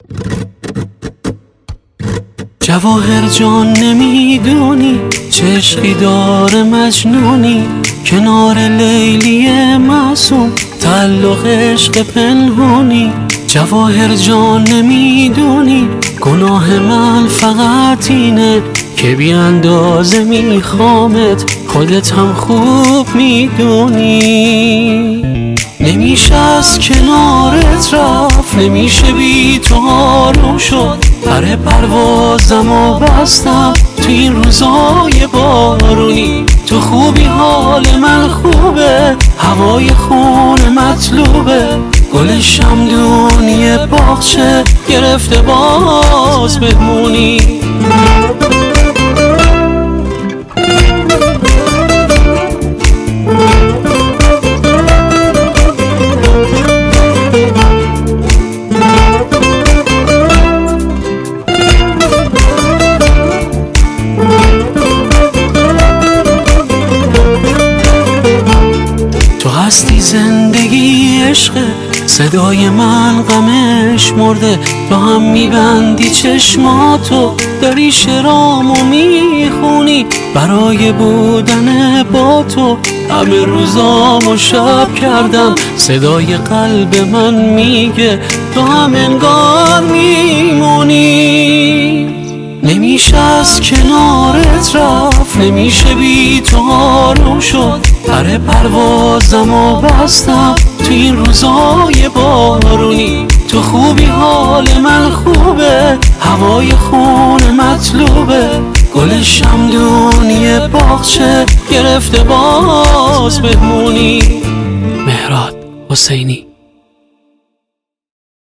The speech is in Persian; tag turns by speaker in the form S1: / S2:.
S1: جواهر جان نمیدونی چه عشقی داره مجنونی، کنار لیلی معصوم تعلق عشق پنهونی. جواهر جان نمیدونی گناه من فقط اینه که بی اندازه میخوامت، خودت هم خوب میدونی. نمیشه از کنارت رفت، نمیشه بی تو آروم شد. پر پروازمو بستم تو این روزای بارونی. تو خوبی حال من خوبه، هوای خونه مطلوبه. گل شمدونی باغچه گرفته باز بهمونی. تو هستی زندگی عشق، صدای من غمش مرده. تو هم میبندی چشماتو، داری شعرامو میخونی. برای بودن با تو همه روزامو شب کردم. صدای قلب من میگه تو هم انگار میمونی. نمیشه از کنارت رفت، نمیشه بی تو آروم شد. پر پروازمو بستم تو این روزای بارونی. تو خوبی حال من خوبه، هوای خونه مطلوبه. گل شمدونی باغچه گرفته باز بهمونی. مهراد حسینی.